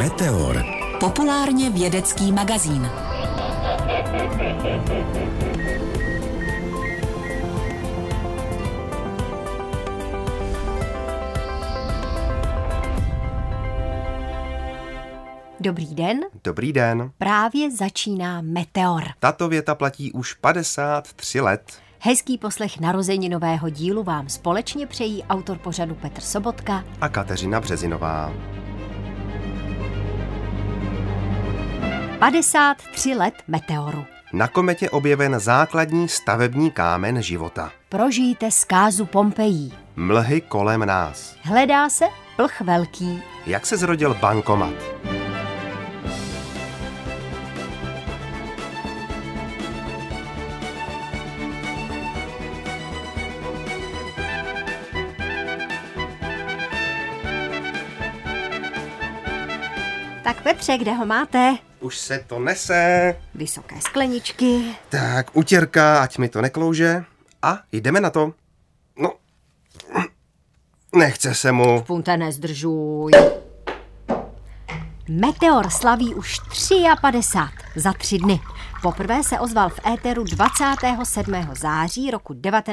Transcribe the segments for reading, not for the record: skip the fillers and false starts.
Meteor. Populárně vědecký magazín. Dobrý den. Dobrý den. Právě začíná Meteor. Tato věta platí už 53 let. Hezký poslech narozeninového dílu vám společně přejí autor pořadu Petr Sobotka a Kateřina Březinová. 53 let Meteoru. Na kometě objeven základní stavební kámen života. Prožijte zkázu Pompejí. Mlhy kolem nás. Hledá se plch velký. Jak se zrodil bankomat? Tak Petře, kde ho máte? Už se to nese. Vysoké skleničky. Tak, utěrka, ať mi to neklouže. A jdeme na to. No, nechce se mu. Punte, nezdržuj. Meteor slaví už 53 za 3 dny. Poprvé se ozval v éteru 27. září roku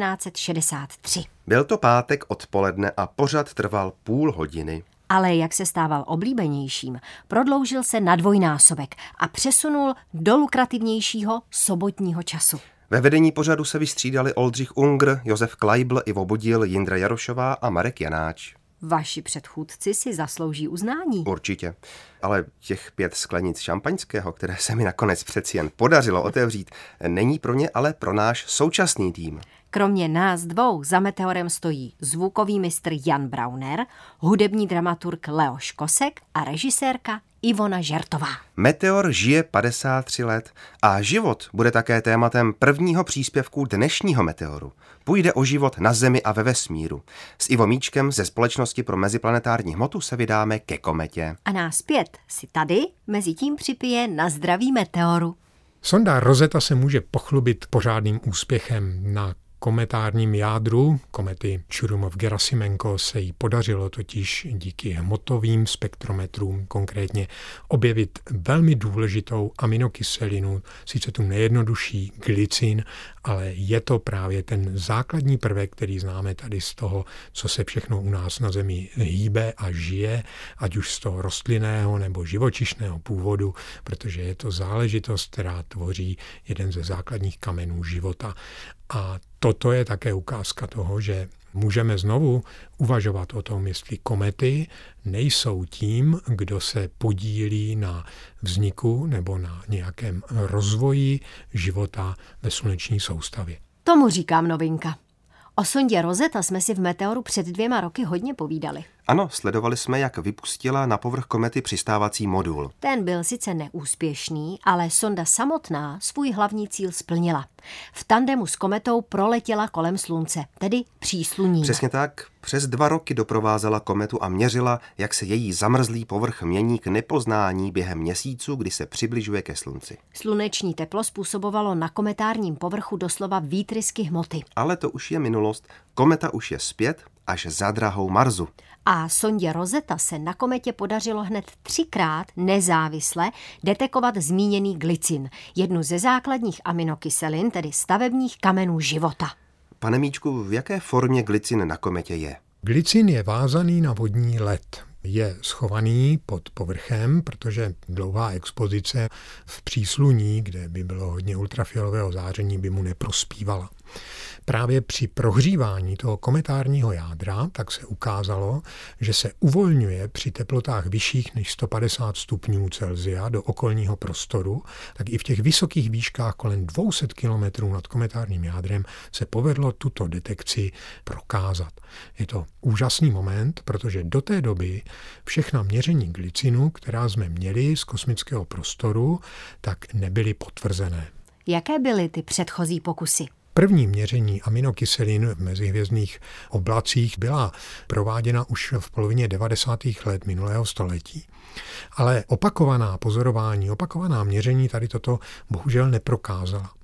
1963. Byl to pátek odpoledne a pořad trval půl hodiny. Ale jak se stával oblíbenějším, prodloužil se na dvojnásobek a přesunul do lukrativnějšího sobotního času. Ve vedení pořadu se vystřídali Oldřich Unger, Josef Kleibl, Ivo Budil, Jindra Jarošová a Marek Janáč. Vaši předchůdci si zaslouží uznání. Určitě, ale těch 5 sklenic šampaňského, které se mi nakonec přeci jen podařilo otevřít, není pro ně, ale pro náš současný tým. Kromě nás dvou za Meteorem stojí zvukový mistr Jan Brauner, hudební dramaturg Leoš Kosek a režisérka Ivona Žertová. Meteor žije 53 let a život bude také tématem prvního příspěvku dnešního Meteoru. Půjde o život na Zemi a ve vesmíru. S Ivo Míčkem ze Společnosti pro meziplanetární hmotu se vydáme ke kometě. A nás 5 si tady mezi tím připije na zdraví Meteoru. Sonda Rosetta se může pochlubit pořádným úspěchem. Na kometárním jádru komety Churyumov-Gerasimenko se jí podařilo totiž díky hmotovým spektrometrům konkrétně objevit velmi důležitou aminokyselinu, sice tu nejjednodušší glycin, ale je to právě ten základní prvek, který známe tady z toho, co se všechno u nás na Zemi hýbe a žije, ať už z toho rostlinného nebo živočišného původu, protože je to záležitost, která tvoří jeden ze základních kamenů života. A toto je také ukázka toho, že můžeme znovu uvažovat o tom, jestli komety nejsou tím, kdo se podílí na vzniku nebo na nějakém rozvoji života ve sluneční soustavě. Tomu říkám novinka. O sondě Rosetta jsme si v Meteoru před 2 roky hodně povídali. Ano, sledovali jsme, jak vypustila na povrch komety přistávací modul. Ten byl sice neúspěšný, ale sonda samotná svůj hlavní cíl splnila. V tandemu s kometou proletěla kolem Slunce, tedy přísluní. Přesně tak. Přes 2 roky doprovázela kometu a měřila, jak se její zamrzlý povrch mění k nepoznání během měsíců, kdy se přibližuje ke Slunci. Sluneční teplo způsobovalo na kometárním povrchu doslova výtrysky hmoty. Ale to už je minulost. Kometa už je zpět až za drahou Marsu. A sondě Rosetta se na kometě podařilo hned 3krát nezávisle detekovat zmíněný glycin, jednu ze základních aminokyselin, tedy stavebních kamenů života. Pane Míčku, v jaké formě glycin na kometě je? Glycin je vázaný na vodní led. Je schovaný pod povrchem, protože dlouhá expozice v přísluní, kde by bylo hodně ultrafialového záření, by mu neprospívala. Právě při prohřívání toho kometárního jádra tak se ukázalo, že se uvolňuje při teplotách vyšších než 150 stupňů Celsia do okolního prostoru, tak i v těch vysokých výškách kolem 200 km nad kometárním jádrem se povedlo tuto detekci prokázat. Je to úžasný moment, protože do té doby všechna měření glycinu, která jsme měli z kosmického prostoru, tak nebyly potvrzené. Jaké byly ty předchozí pokusy? První měření aminokyselin v mezihvězdných oblacích byla prováděna už v polovině 90. let minulého století. Ale opakovaná pozorování, opakovaná měření tady toto bohužel neprokázala.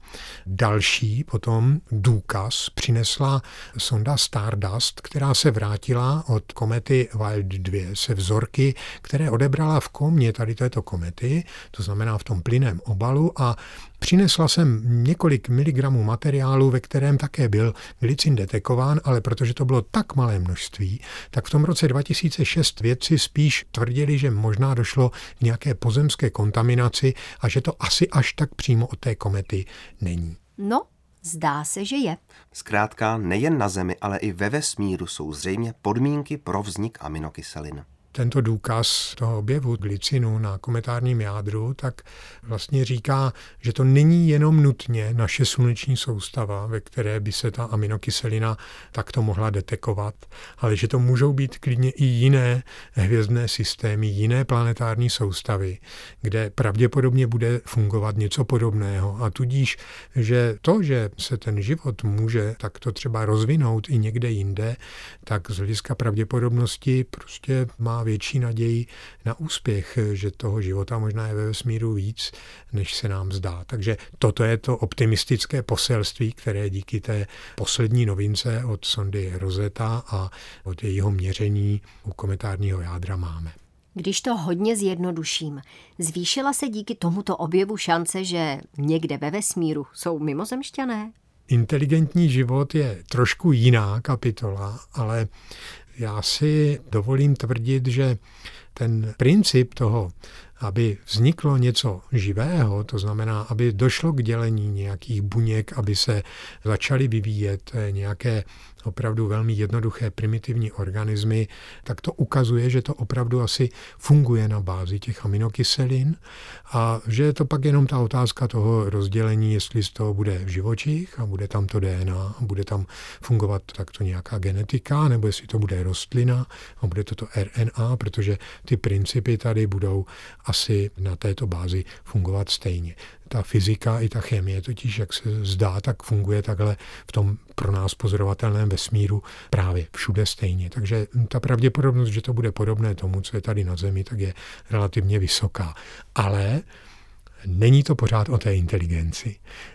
Další potom důkaz přinesla sonda Stardust, která se vrátila od komety Wild 2 se vzorky, které odebrala v komě tady této komety, to znamená v tom plynném obalu, a přinesla jsem několik miligramů materiálu, ve kterém také byl glicin detekován, ale protože to bylo tak malé množství, tak v tom roce 2006 vědci spíš tvrdili, že možná došlo k nějaké pozemské kontaminaci a že to asi až tak přímo od té komety není. No, zdá se, že je. Zkrátka nejen na Zemi, ale i ve vesmíru jsou zřejmě podmínky pro vznik aminokyselin. Tento důkaz toho objevu glicinu na kometárním jádru tak vlastně říká, že to není jenom nutně naše sluneční soustava, ve které by se ta aminokyselina takto mohla detekovat, ale že to můžou být klidně i jiné hvězdné systémy, jiné planetární soustavy, kde pravděpodobně bude fungovat něco podobného. A tudíž, že to, že se ten život může takto třeba rozvinout i někde jinde, tak z hlediska pravděpodobnosti prostě má větší naději na úspěch, že toho života možná je ve vesmíru víc, než se nám zdá. Takže toto je to optimistické poselství, které díky té poslední novince od sondy Rosetta a od jejího měření u kometárního jádra máme. Když to hodně zjednoduším, zvýšila se díky tomuto objevu šance, že někde ve vesmíru jsou mimozemšťané? Inteligentní život je trošku jiná kapitola, ale já si dovolím tvrdit, že ten princip toho, aby vzniklo něco živého, to znamená, aby došlo k dělení nějakých buněk, aby se začaly vyvíjet nějaké opravdu velmi jednoduché primitivní organismy, tak to ukazuje, že to opravdu asi funguje na bázi těch aminokyselin a že je to pak jenom ta otázka toho rozdělení, jestli z toho bude živočich a bude tam to DNA a bude tam fungovat takto nějaká genetika, nebo jestli to bude rostlina a bude to RNA, protože ty principy tady budou asi na této bázi fungovat stejně. Ta fyzika i ta chemie totiž, jak se zdá, tak funguje takhle v tom pro nás pozorovatelném vesmíru právě všude stejně. Takže ta pravděpodobnost, že to bude podobné tomu, co je tady na Zemi, tak je relativně vysoká. Ale není to pořád o té inteligenci.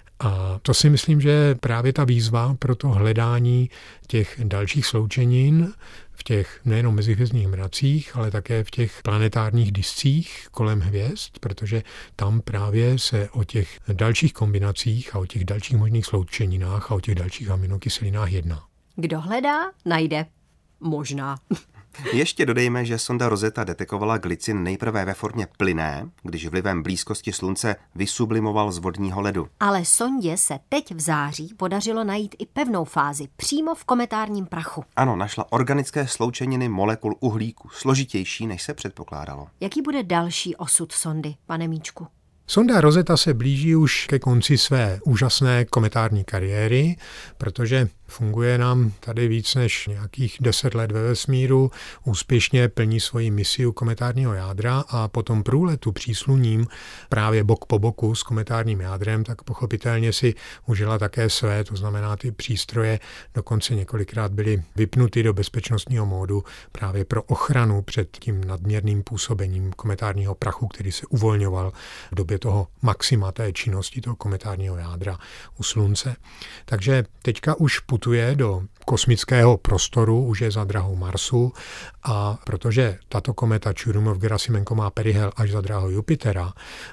A to si myslím, že je právě ta výzva pro to hledání těch dalších sloučenin v těch nejenom mezihvězdných mracích, ale také v těch planetárních discích kolem hvězd, protože tam právě se o těch dalších kombinacích a o těch dalších možných sloučeninách a o těch dalších aminokyselinách jedná. Kdo hledá, najde. Možná. Ještě dodejme, že sonda Rosetta detekovala glicin nejprve ve formě plynné, když vlivem blízkosti Slunce vysublimoval z vodního ledu. Ale sondě se teď v září podařilo najít i pevnou fázi přímo v kometárním prachu. Ano, našla organické sloučeniny molekul uhlíku, složitější, než se předpokládalo. Jaký bude další osud sondy, pane Míčku? Sonda Rosetta se blíží už ke konci své úžasné kometární kariéry, protože funguje nám tady víc než nějakých 10 let ve vesmíru, úspěšně plní svoji misi u kometárního jádra a po tom průletu přísluním právě bok po boku s kometárním jádrem, tak pochopitelně si užila také své, to znamená ty přístroje dokonce několikrát byly vypnuty do bezpečnostního módu právě pro ochranu před tím nadměrným působením kometárního prachu, který se uvolňoval v době toho maxima té činnosti toho kometárního jádra u Slunce. Takže teďka už putuje do kosmického prostoru, už je za drahou Marsu a protože tato kometa Churyumov-Gerasimenko má perihel až za drahou Jupitera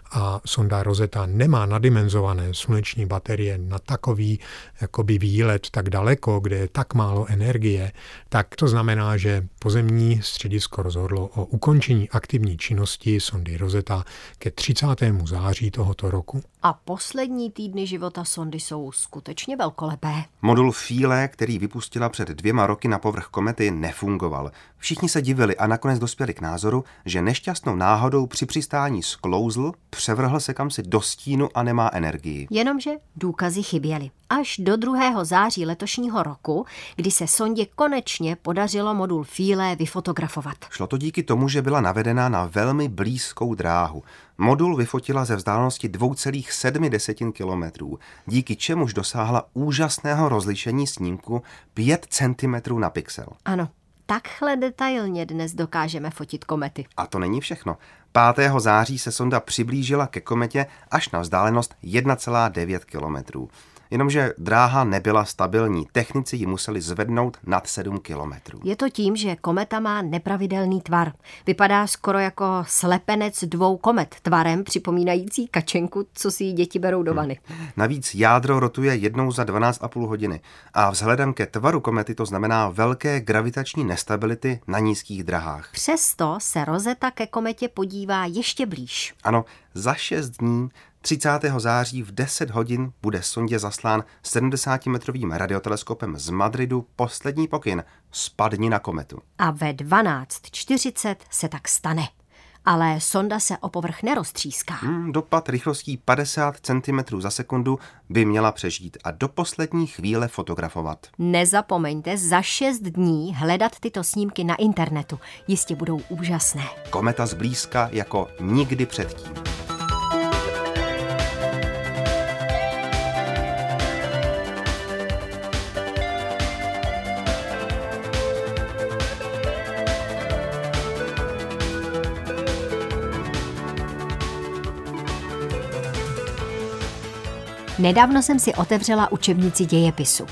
a sonda Rosetta nemá nadimenzované sluneční baterie na takový jakoby výlet tak daleko, kde je tak málo energie, tak to znamená, že pozemní středisko rozhodlo o ukončení aktivní činnosti sondy Rosetta ke 30. září tohoto roku. A poslední týdny života sondy jsou skutečně velkolepé. Modul Philae, který vypustila před 2 roky na povrch komety, nefungoval. Všichni se divili a nakonec dospěli k názoru, že nešťastnou náhodou při přistání sklouzl, převrhl se kamsi do stínu a nemá energii. Jenomže důkazy chyběly. Až do 2. září letošního roku, kdy se sondě konečně podařilo modul Philae vyfotografovat. Šlo to díky tomu, že byla navedena na velmi blízkou dráhu. Modul vyfotila ze vzdálenosti 2,7 kilometrů, díky čemuž dosáhla úžasného rozlišení snímku 5 cm na pixel. Ano, takhle detailně dnes dokážeme fotit komety. A to není všechno. 5. září se sonda přiblížila ke kometě až na vzdálenost 1,9 kilometrů. Jenomže dráha nebyla stabilní, technici ji museli zvednout nad 7 kilometrů. Je to tím, že kometa má nepravidelný tvar. Vypadá skoro jako slepenec 2 komet, tvarem připomínající kačenku, co si jí děti berou do vany. Navíc jádro rotuje jednou za 12,5 hodiny a vzhledem ke tvaru komety to znamená velké gravitační nestability na nízkých drahách. Přesto se Rosetta ke kometě podívá ještě blíž. Ano, za 6 dní 30. září v 10 hodin bude sondě zaslán 70-metrovým radioteleskopem z Madridu poslední pokyn: spadni na kometu. A ve 12:40 se tak stane. Ale sonda se o povrch neroztříská. Dopad rychlostí 50 cm za sekundu by měla přežít a do poslední chvíle fotografovat. Nezapomeňte za 6 dní hledat tyto snímky na internetu. Jistě budou úžasné. Kometa zblízka jako nikdy předtím. Nedávno jsem si otevřela učebnici dějepisu.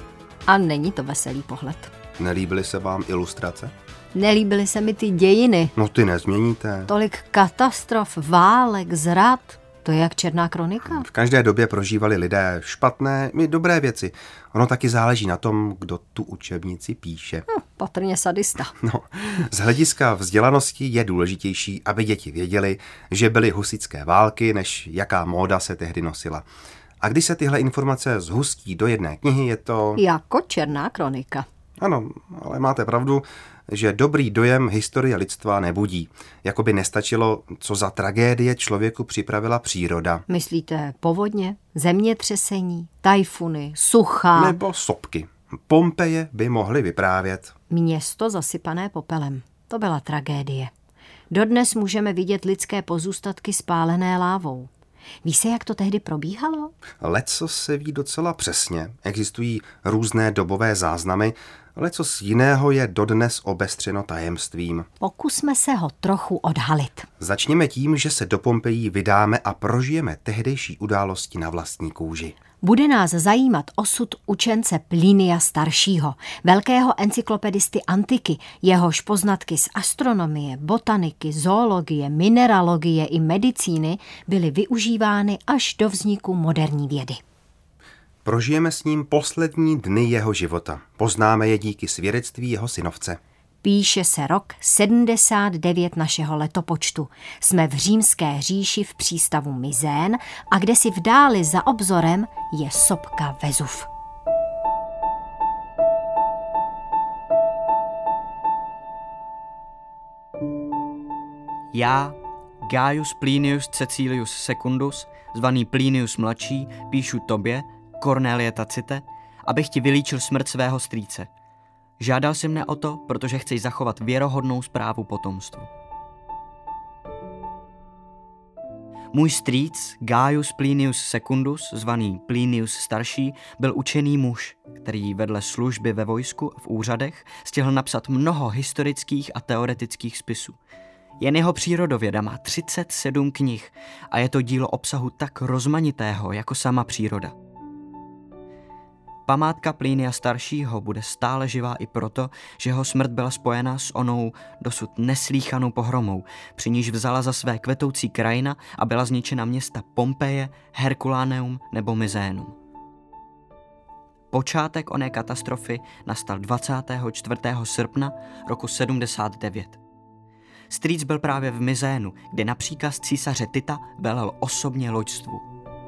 A není to veselý pohled. Nelíbily se vám ilustrace? Nelíbily se mi ty dějiny. No ty nezměníte. Tolik katastrof, válek, zrad. To je jak černá kronika. V každé době prožívali lidé špatné i dobré věci. Ono taky záleží na tom, kdo tu učebnici píše. Patrně sadista. No, z hlediska vzdělanosti je důležitější, aby děti věděli, že byly husitské války, než jaká móda se tehdy nosila. A když se tyhle informace zhustí do jedné knihy, je to... Jako černá kronika. Ano, ale máte pravdu, že dobrý dojem historie lidstva nebudí. Jakoby nestačilo, co za tragédie člověku připravila příroda. Myslíte povodně, zemětřesení, tajfuny, sucha? Nebo sopky. Pompeje by mohly vyprávět. Město zasypané popelem. To byla tragédie. Dodnes můžeme vidět lidské pozůstatky spálené lávou. Ví se, jak to tehdy probíhalo? Lecos se ví docela přesně. Existují různé dobové záznamy, lecos jiného je dodnes obestřeno tajemstvím. Pokusme se ho trochu odhalit. Začněme tím, že se do Pompejí vydáme a prožijeme tehdejší události na vlastní kůži. Bude nás zajímat osud učence Plinia staršího, velkého encyklopedisty antiky, jehož poznatky z astronomie, botaniky, zoologie, mineralogie i medicíny byly využívány až do vzniku moderní vědy. Prožijeme s ním poslední dny jeho života. Poznáme je díky svědectví jeho synovce. Píše se rok 79 našeho letopočtu. Jsme v římské říši v přístavu Mizén a kdesi v dáli za obzorem je sopka Vezuv. Já, Gaius Plinius Caecilius Secundus, zvaný Plinius mladší, píšu tobě, Cornelie Tacite, abych ti vylíčil smrt svého strýce. Žádal jsi mne o to, protože chceš zachovat věrohodnou zprávu potomstvu. Můj strýc, Gaius Plinius Secundus, zvaný Plinius starší, byl učený muž, který vedle služby ve vojsku a v úřadech stihl napsat mnoho historických a teoretických spisů. Jen jeho přírodověda má 37 knih a je to dílo obsahu tak rozmanitého jako sama příroda. Památka Plinia staršího bude stále živá i proto, že jeho smrt byla spojena s onou dosud neslýchanou pohromou, při níž vzala za své kvetoucí krajina a byla zničena města Pompeje, Herculaneum nebo Mizénum. Počátek oné katastrofy nastal 24. srpna roku 79. Strýc byl právě v Mizénu, kde na příkaz císaře Tita velel osobně loďstvu.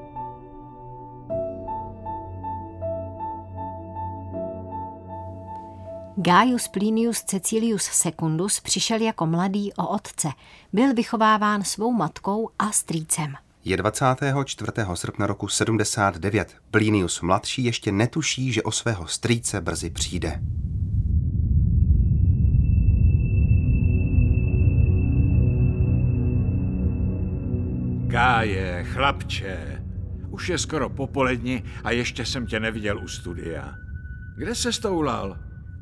Gaius Plinius Caecilius Secundus přišel jako mladý o otce. Byl vychováván svou matkou a strýcem. Je 24. srpna roku 79. Plinius mladší ještě netuší, že o svého strýce brzy přijde. Gáje, chlapče, už je skoro po poledni a ještě jsem tě neviděl u studia. Kde se stoulal?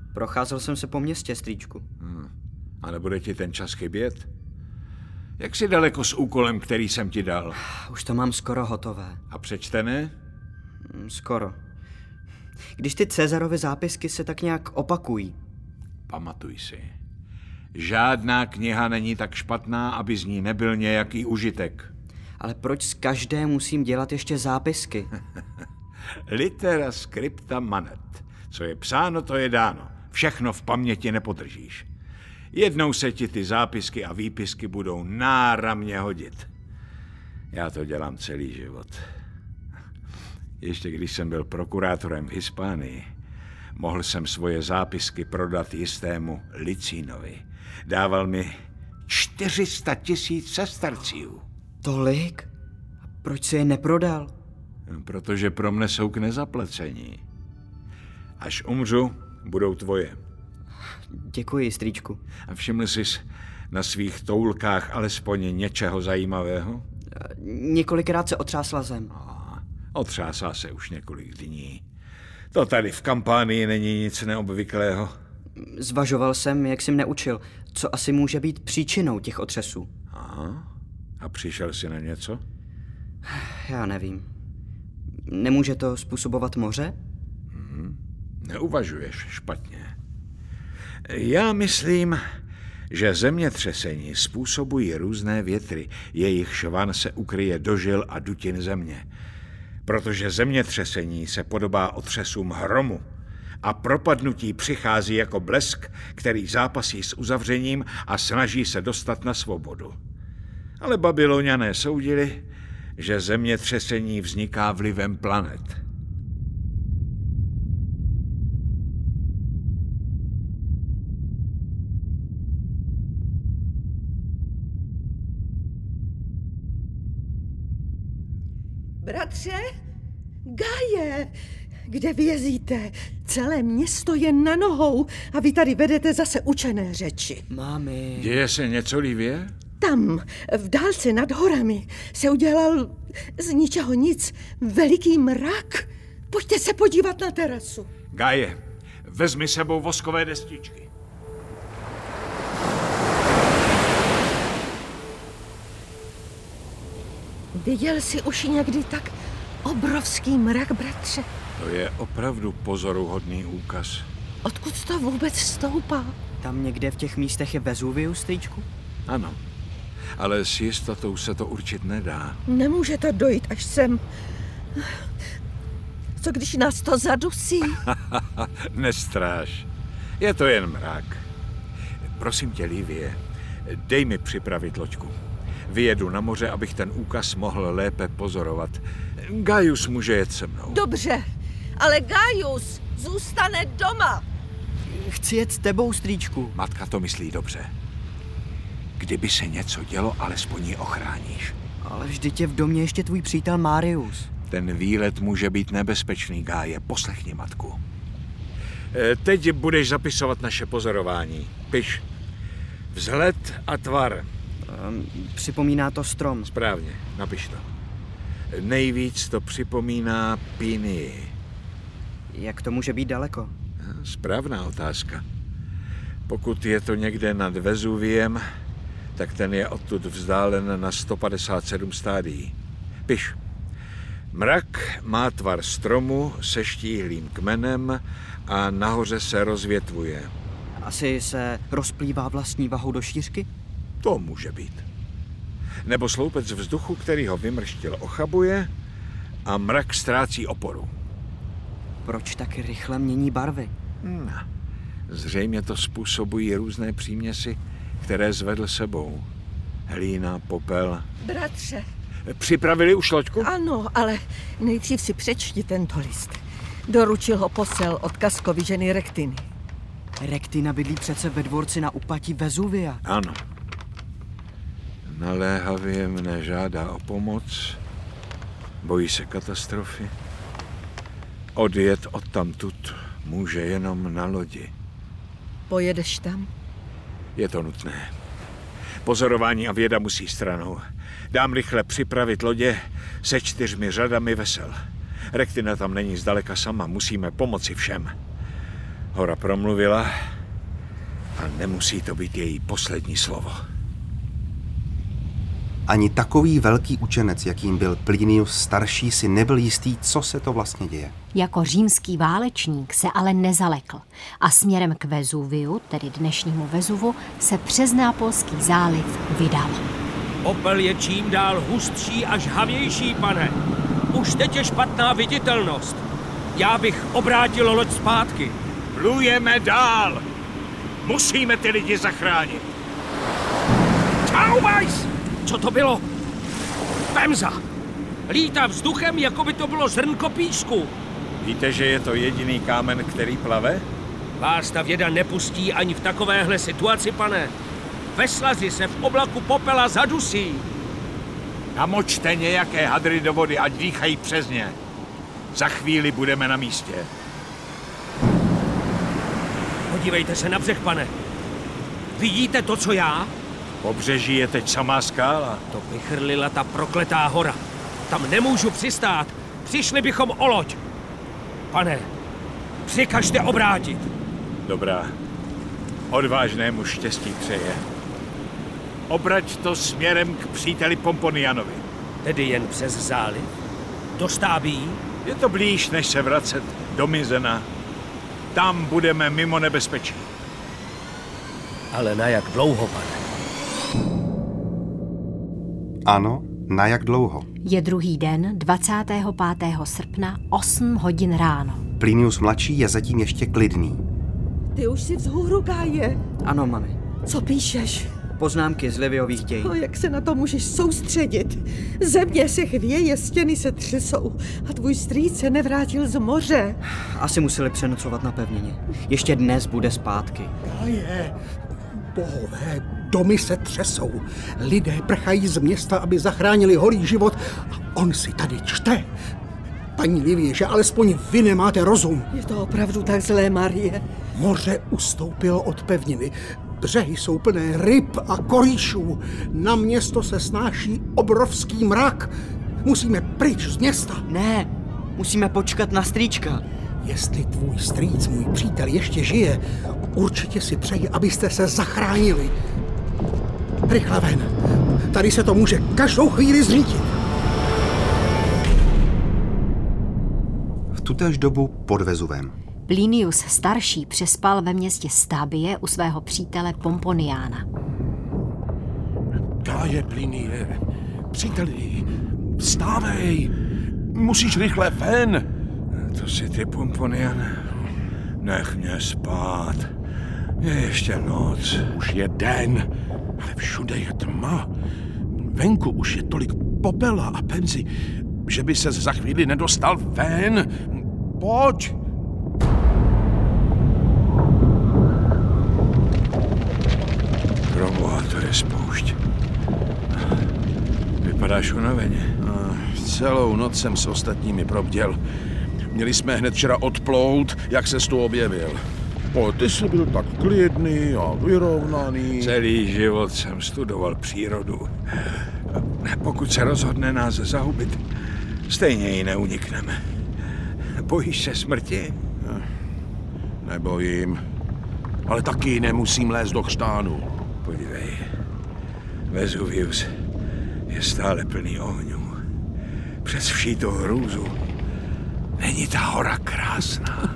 Procházel jsem se po městě, strýčku. A nebude ti ten čas chybět? Jak jsi daleko s úkolem, který jsem ti dal? Už to mám skoro hotové. A přečtené? Skoro. Když ty Cezarovy zápisky se tak nějak opakují. Pamatuj si. Žádná kniha není tak špatná, aby z ní nebyl nějaký užitek. Ale proč z každé musím dělat ještě zápisky? Litera scripta manet. Co je psáno, to je dáno. Všechno v paměti nepodržíš. Jednou se ti ty zápisky a výpisky budou náramně hodit. Já to dělám celý život. Ještě když jsem byl prokurátorem v Hispánii, mohl jsem svoje zápisky prodat jistému Licínovi. Dával mi 400 000 sesterciů. Tolik? A proč si je neprodal? Protože pro mne jsou k nezaplacení. Až umřu, budou tvoje. Děkuji, strýčku. A všiml jsi na svých toulkách alespoň něčeho zajímavého? Několikrát se otřásla zem. Otřásá se už několik dní. To tady v kampánii není nic neobvyklého. Zvažoval jsem, jak jsi mne učil, co asi může být příčinou těch otřesů. Aha. A přišel jsi na něco? Já nevím. Nemůže to způsobovat moře? Neuvažuješ špatně. Já myslím, že zemětřesení způsobují různé větry, jejich švan se ukryje do žil a dutin země. Protože zemětřesení se podobá otřesům hromu a propadnutí přichází jako blesk, který zápasí s uzavřením a snaží se dostat na svobodu. Ale Babyloniané soudili, že zemětřesení vzniká vlivem planet. Bratře, Gaje, kde vězíte? Celé město je na nohou a vy tady vedete zase učené řeči. Mámi... Děje se něco, Livie? Tam, v dálce nad horami, se udělal z ničeho nic veliký mrak. Pojďte se podívat na terasu. Gaje, vezmi sebou voskové destičky. Viděl jsi už někdy tak obrovský mrak, bratře? To je opravdu pozoruhodný úkaz. Odkud to vůbec stoupá? Tam někde v těch místech je Vezuvius, strýčku? Ano, ale s jistotou se to určit nedá. Nemůže to dojít až sem. Co když nás to zadusí? Nestráš. Je to jen mrak. Prosím tě, Livie, dej mi připravit loďku. Vyjedu na moře, abych ten úkaz mohl lépe pozorovat. Gaius může jet se mnou. Dobře, ale Gaius zůstane doma. Chci jet s tebou, strýčku. Matka to myslí dobře. Kdyby se něco dělo, alespoň ji ochráníš. Ale vždyť je v domě ještě tvůj přítel Marius. Ten výlet může být nebezpečný, Gáje. Poslechni matku. Teď budeš zapisovat naše pozorování. Piš. Vzhled a tvar. Připomíná to strom. Správně, napiš to. Nejvíc to připomíná Pínii. Jak to může být daleko? Správná otázka. Pokud je to někde nad Vezuviem, tak ten je odtud vzdálen na 157 stádií. Piš. Mrak má tvar stromu se štíhlým kmenem a nahoře se rozvětvuje. Asi se rozplývá vlastní vahou do šířky? To může být. Nebo sloupec vzduchu, který ho vymrštil, ochabuje a mrak ztrácí oporu. Proč tak rychle mění barvy? Zřejmě to způsobují různé příměsi, které zvedl sebou. Hlína, popel. Bratře. Připravili už loďku? Ano, ale nejdřív si přečti tento list. Doručil ho posel od Kaskovy ženy Rektiny. Rektina bydlí přece ve dvorci na úpatí Vezuvia. Ano. Naléhavě mne žádá o pomoc, bojí se katastrofy. Odjet odtamtud může jenom na lodi. Pojedeš tam? Je to nutné. Pozorování a věda musí stranou. Dám rychle připravit lodě se 4 řadami vesel. Rektina tam není zdaleka sama, musíme pomoci všem. Hora promluvila a nemusí to být její poslední slovo. Ani takový velký učenec, jakým byl Plinius starší, si nebyl jistý, co se to vlastně děje. Jako římský válečník se ale nezalekl a směrem k Vezuviu, tedy dnešnímu Vezuvu, se přes Neapolský záliv vydal. Popel je čím dál hustší a žhavější, pane. Už teď je špatná viditelnost. Já bych obrátil loď zpátky. Plujeme dál! Musíme ty lidi zachránit. Taumajs! Co to bylo? Pemza! Lítá vzduchem, jako by to bylo zrnko písku. Víte, že je to jediný kámen, který plave? Vás ta věda nepustí ani v takovéhle situaci, pane. Veslaři se v oblaku popela zadusí. Namočte nějaké hadry do vody, ať dýchají přes ně. Za chvíli budeme na místě. Podívejte se na břeh, pane. Vidíte to, co já? Pobřeží je teď samá skála. To vychrlila ta prokletá hora. Tam nemůžu přistát. Přišli bychom o loď. Pane, přikažte obrátit. Dobrá. Odvážnému štěstí přeje. Obrať to směrem k příteli Pomponianovi. Tedy jen přes záliv? Do Stábí? Je to blíž, než se vracet do Mizena. Tam budeme mimo nebezpečí. Ale na jak dlouho, pane? Ano, na jak dlouho? Je druhý den, 25. srpna, 8 hodin ráno. Plinius mladší je zatím ještě klidný. Ty už jsi vzhůru, Gáje. Ano, mami. Co píšeš? Poznámky z Liviových dějin. No, jak se na to můžeš soustředit? Země se chvěje, stěny se třesou a tvůj strýc se nevrátil z moře. Asi museli přenocovat na pevnině. Ještě dnes bude zpátky. Gáje, bohové, domy se třesou. Lidé prchají z města, aby zachránili holý život a on si tady čte. Paní Livie, že alespoň vy nemáte rozum. Je to opravdu tak zlé, Marie? Moře ustoupilo od pevniny. Břehy jsou plné ryb a korýšů. Na město se snáší obrovský mrak. Musíme pryč z města. Ne, musíme počkat na strýčka. Jestli tvůj strýc, můj přítel, ještě žije, určitě si přeji, abyste se zachránili. Rychle ven. Tady se to může každou chvíli zřítit. V tutéž dobu pod Vezuvem. Plinius starší přespal ve městě Stabie u svého přítele Pomponiána. Gáje, Plinie, příteli, vstávej, musíš rychle ven. To si ty, Pomponian. Nech mě spát. Je ještě noc. Už je den, ale všude je tma. Venku už je tolik popela a Pemzy, že by ses za chvíli nedostal ven. Pojď! Proboha, to je spoušť. Vypadáš unaveně. Celou noc jsem s ostatními probděl. Měli jsme hned včera odplout, jak ses tu objevil. Ty jsi byl tak klidný a vyrovnaný. Celý život jsem studoval přírodu. Pokud se rozhodne nás zahubit, stejně ji neunikneme. Bojíš se smrti? Nebojím, ale taky nemusím lézt do chřtánu. Podívej, Vezuvius je stále plný ohňů. Přes vší to hrůzu. Není ta hora krásná?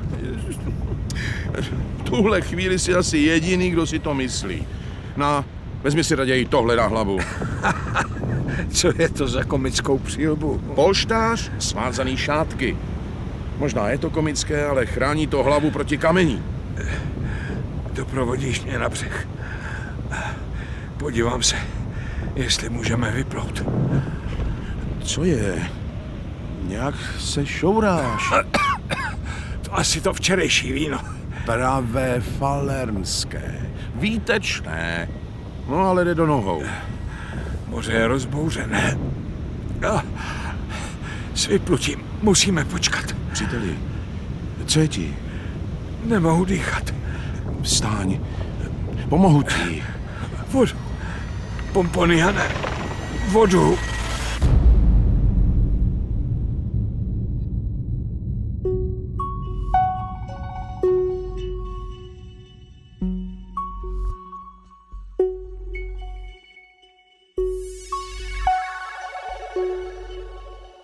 V tuhle chvíli jsi asi jediný, kdo si to myslí. No, vezmi si raději tohle na hlavu. Co je to za komickou přilbu? Polštář, svázaný šátky. Možná je to komické, ale chrání to hlavu proti kamení. Doprovodíš mě na břeh. Podívám se, jestli můžeme vyplout. Co je? Nějak se šouráš. To asi to včerejší víno. Pravé falernské. Výtečné. No ale jde do nohou. Moře je rozbouřené. S vyplutím musíme počkat. Příteli, co je ti? Nemohu dýchat. Vstaň. Pomohu ti. Vodu. Pomponiane. Vodu.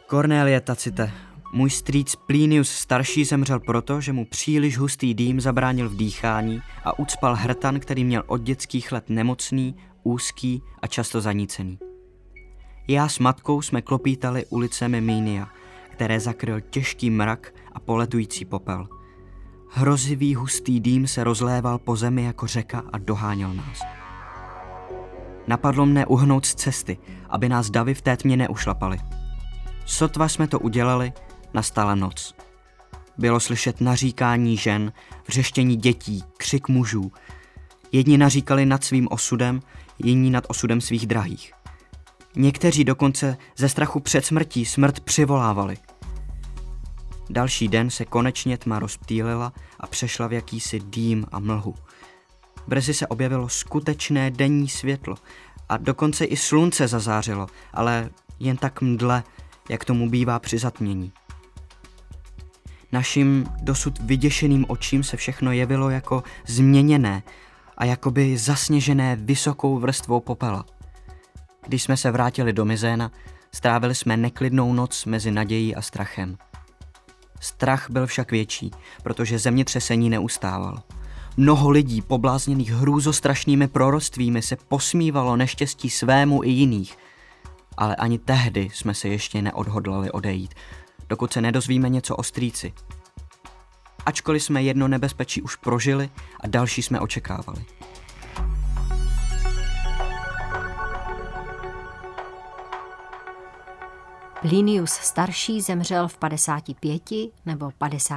Cornélie Tacite, můj strýc Plinius starší zemřel proto, že mu příliš hustý dým zabránil v dýchání a ucpal hrtan, který měl od dětských let nemocný, úzký a často zanícený. Já s matkou jsme klopítali ulicemi Mínia, které zakryl těžký mrak a poletující popel. Hrozivý hustý dým se rozléval po zemi jako řeka a doháněl nás. Napadlo mne uhnout z cesty, aby nás davy v té tmě neušlapali. Sotva jsme to udělali, nastala noc. Bylo slyšet naříkání žen, vřeštění dětí, křik mužů. Jedni naříkali nad svým osudem, jiní nad osudem svých drahých. Někteří dokonce ze strachu před smrtí smrt přivolávali. Další den se konečně tma rozptýlila a přešla v jakýsi dým a mlhu. Brzy se objevilo skutečné denní světlo a dokonce i slunce zazářilo, ale jen tak mdle, jak tomu bývá při zatmění. Našim dosud vyděšeným očím se všechno jevilo jako změněné a jakoby zasněžené vysokou vrstvou popela. Když jsme se vrátili do Mizéna, strávili jsme neklidnou noc mezi nadějí a strachem. Strach byl však větší, protože zemětřesení neustávalo. Mnoho lidí, poblázněných hrůzostrašnými proroctvími, se posmívalo neštěstí svému i jiných. Ale ani tehdy jsme se ještě neodhodlali odejít, dokud se nedozvíme něco o strýci. Ačkoliv jsme jedno nebezpečí už prožili a další jsme očekávali. Plinius starší zemřel v 55 nebo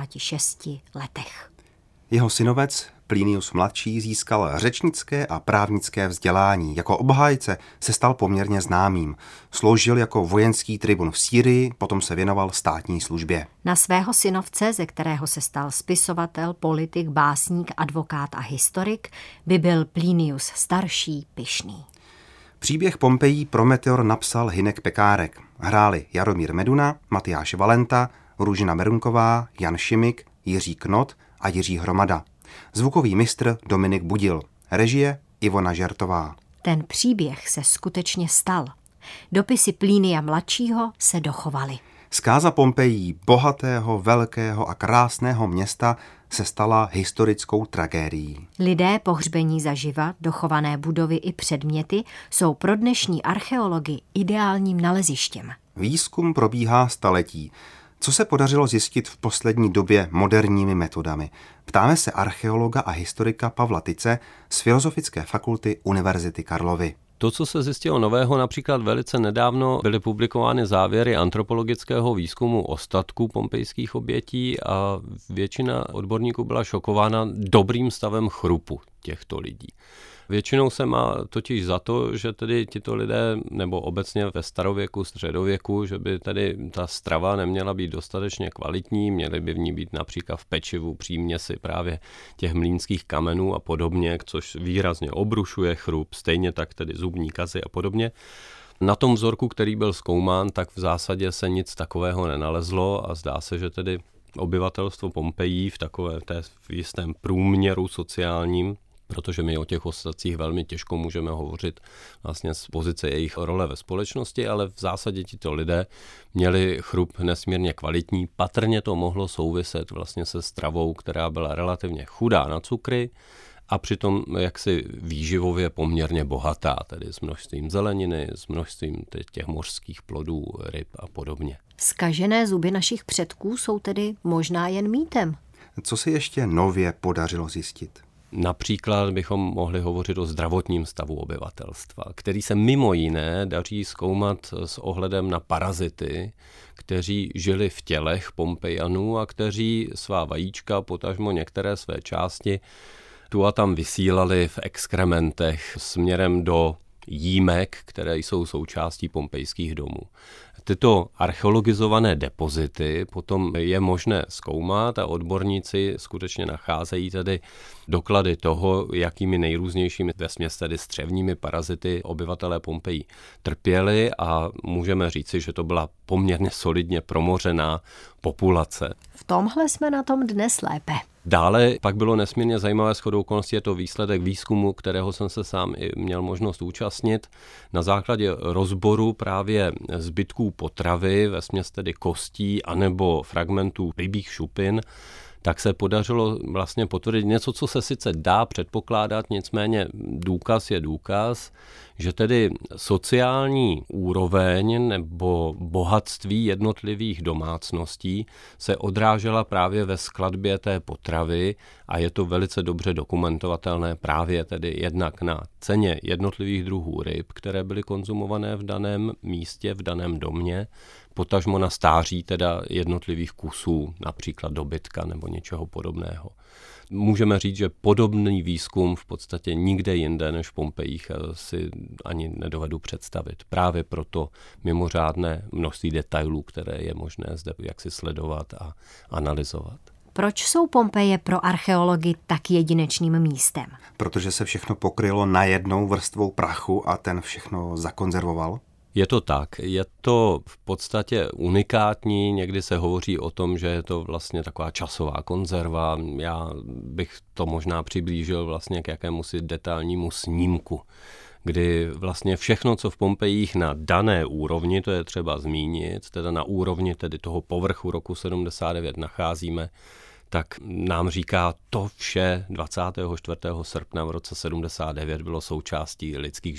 56 letech. Jeho synovec Plinius mladší získal řečnické a právnické vzdělání. Jako obhájce se stal poměrně známým. Sloužil jako vojenský tribun v Sýrii, potom se věnoval státní službě. Na svého synovce, ze kterého se stal spisovatel, politik, básník, advokát a historik, by byl Plinius starší pyšný. Příběh Pompejí pro Meteor napsal Hynek Pekárek. Hráli Jaromír Meduna, Matyáš Valenta, Růžena Merunková, Jan Šimik, Jiří Knot a Jiří Hromada. Zvukový mistr Dominik Budil. Režie Ivona Žertová. Ten příběh se skutečně stal. Dopisy Plínia mladšího se dochovaly. Zkáza Pompejí, bohatého, velkého a krásného města, se stala historickou tragédií. Lidé pohřbení zaživa, dochované budovy i předměty jsou pro dnešní archeology ideálním nalezištěm. Výzkum probíhá staletí. Co se podařilo zjistit v poslední době moderními metodami? Ptáme se archeologa a historika Pavla Tyce z Filozofické fakulty Univerzity Karlovy. To, co se zjistilo nového, například velice nedávno byly publikovány závěry antropologického výzkumu ostatků pompejských obětí a většina odborníků byla šokována dobrým stavem chrupu těchto lidí. Většinou se má totiž za to, že tedy tito lidé, nebo obecně ve starověku, středověku, že by tedy ta strava neměla být dostatečně kvalitní, měly by v ní být například v pečivu příměsi právě těch mlýnských kamenů a podobně, což výrazně obrušuje chrup, stejně tak tedy zubní kazy a podobně. Na tom vzorku, který byl zkoumán, tak v zásadě se nic takového nenalezlo a zdá se, že tedy obyvatelstvo Pompejí v v jistém průměru sociálním, protože my o těch ostatcích velmi těžko můžeme hovořit vlastně z pozice jejich role ve společnosti, ale v zásadě tito lidé měli chrup nesmírně kvalitní. Patrně to mohlo souviset vlastně se stravou, která byla relativně chudá na cukry a přitom jaksi výživově poměrně bohatá, tedy s množstvím zeleniny, s množstvím těch mořských plodů, ryb a podobně. Zkažené zuby našich předků jsou tedy možná jen mýtem. Co se ještě nově podařilo zjistit? Například bychom mohli hovořit o zdravotním stavu obyvatelstva, který se mimo jiné daří zkoumat s ohledem na parazity, kteří žili v tělech Pompejanů a kteří svá vajíčka, potažmo některé své části, tu a tam vysílali v exkrementech směrem do jímek, které jsou součástí pompejských domů. Tyto archeologizované depozity potom je možné zkoumat a odborníci skutečně nacházejí tedy doklady toho, jakými nejrůznějšími vesměs tedy střevními parazity obyvatelé Pompejí trpěli a můžeme říci, že to byla poměrně solidně promořená populace. V tomhle jsme na tom dnes lépe. Dále pak bylo nesmírně zajímavé, shodou okolností je to výsledek výzkumu, kterého jsem se sám i měl možnost účastnit. Na základě rozboru právě zbytků potravy, vesměs tedy kostí anebo fragmentů rybích šupin, tak se podařilo vlastně potvrdit něco, co se sice dá předpokládat, nicméně důkaz je důkaz, že tedy sociální úroveň nebo bohatství jednotlivých domácností se odrážela právě ve skladbě té potravy a je to velice dobře dokumentovatelné právě tedy jednak na ceně jednotlivých druhů ryb, které byly konzumované v daném místě, v daném domě, potažmo na stáří teda jednotlivých kusů, například dobytka nebo něčeho podobného. Můžeme říct, že podobný výzkum v podstatě nikde jinde než v Pompejích si ani nedovedu představit. Právě proto mimořádné množství detailů, které je možné zde jaksi sledovat a analyzovat. Proč jsou Pompeje pro archeology tak jedinečným místem? Protože se všechno pokrylo najednou vrstvou prachu a ten všechno zakonzervoval? Je to tak. Je to v podstatě unikátní. Někdy se hovoří o tom, že je to vlastně taková časová konzerva. Já bych to možná přiblížil vlastně k jakémusi detailnímu snímku, kdy vlastně všechno, co v Pompejích na dané úrovni, to je třeba zmínit, teda na úrovni tedy toho povrchu roku 79 nacházíme, tak nám říká, to vše 24. srpna v roce 79 bylo součástí lidských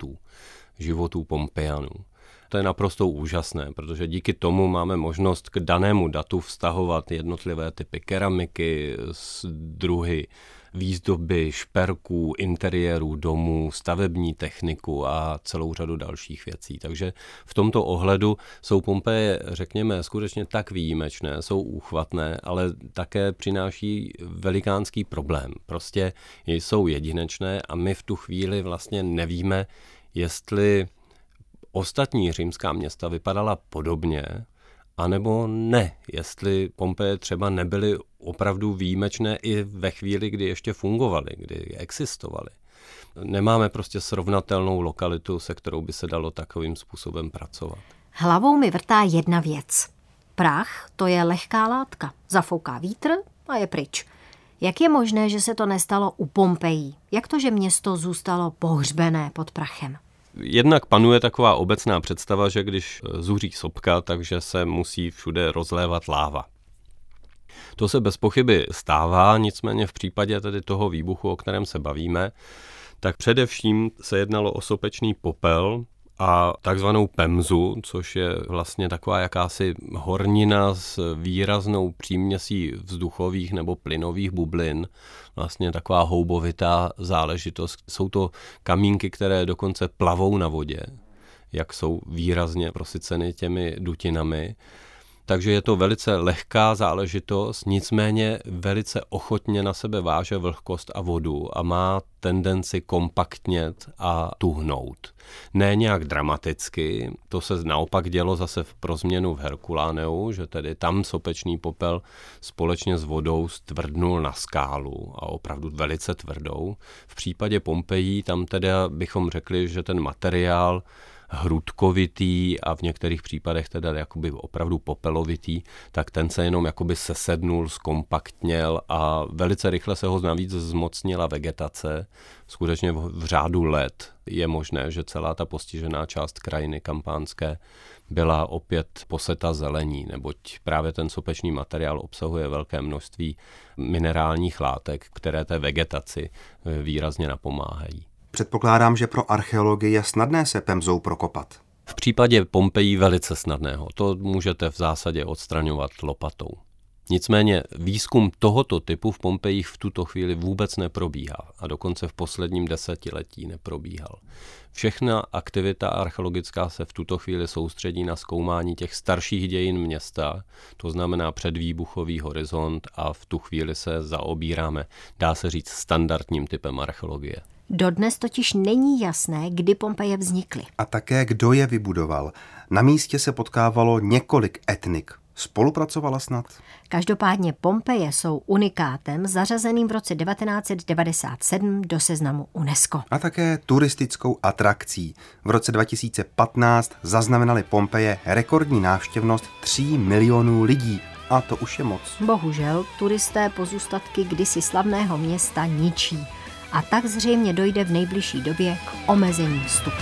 životů Pompejanů. To je naprosto úžasné, protože díky tomu máme možnost k danému datu vztahovat jednotlivé typy keramiky, druhy výzdoby, šperků, interiérů domů, stavební techniku a celou řadu dalších věcí. Takže v tomto ohledu jsou Pompeje, řekněme, skutečně tak výjimečné, jsou úchvatné, ale také přináší velikánský problém. Prostě jsou jedinečné a my v tu chvíli vlastně nevíme, jestli ostatní římská města vypadala podobně, anebo ne, jestli Pompeje třeba nebyly opravdu výjimečné i ve chvíli, kdy ještě fungovaly, kdy existovaly. Nemáme prostě srovnatelnou lokalitu, se kterou by se dalo takovým způsobem pracovat. Hlavou mi vrtá jedna věc. Prach, to je lehká látka. Zafouká vítr a je pryč. Jak je možné, že se to nestalo u Pompejí? Jak to, že město zůstalo pohřbené pod prachem? Jednak panuje taková obecná představa, že když zuří sopka, takže se musí všude rozlévat láva. To se bez pochyby stává, nicméně v případě tedy toho výbuchu, o kterém se bavíme, tak především se jednalo o sopečný popel a takzvanou pemzu, což je vlastně taková jakási hornina s výraznou příměsí vzduchových nebo plynových bublin, vlastně taková houbovitá záležitost. Jsou to kamínky, které dokonce plavou na vodě, jak jsou výrazně prosyceny těmi dutinami. Takže je to velice lehká záležitost, nicméně velice ochotně na sebe váže vlhkost a vodu a má tendenci kompaktnět a tuhnout. Ne nějak dramaticky, to se naopak dělo zase pro změnu v Herkuláneu, že tedy tam sopečný popel společně s vodou stvrdnul na skálu a opravdu velice tvrdou. V případě Pompejí tam teda bychom řekli, že ten materiál hrudkovitý a v některých případech teda jakoby opravdu popelovitý, tak ten se jenom jakoby sesednul, zkompaktněl a velice rychle se ho navíc zmocnila vegetace. Skutečně v řádu let je možné, že celá ta postižená část krajiny kampánské byla opět poseta zelení, neboť právě ten sopečný materiál obsahuje velké množství minerálních látek, které té vegetaci výrazně napomáhají. Předpokládám, že pro archeologii je snadné se pemzou prokopat. V případě Pompejí velice snadného. To můžete v zásadě odstraňovat lopatou. Nicméně výzkum tohoto typu v Pompejích v tuto chvíli vůbec neprobíhá a dokonce v posledním desetiletí neprobíhal. Všechna aktivita archeologická se v tuto chvíli soustředí na zkoumání těch starších dějin města, to znamená předvýbuchový horizont a v tu chvíli se zaobíráme, dá se říct, standardním typem archeologie. Dodnes totiž není jasné, kdy Pompeje vznikly. A také kdo je vybudoval. Na místě se potkávalo několik etnik. Spolupracovala snad? Každopádně Pompeje jsou unikátem zařazeným v roce 1997 do seznamu UNESCO. A také turistickou atrakcí. V roce 2015 zaznamenaly Pompeje rekordní návštěvnost 3 milionů lidí. a to už je moc. Bohužel turisté pozůstatky kdysi slavného města ničí a tak zřejmě dojde v nejbližší době k omezení vstupu.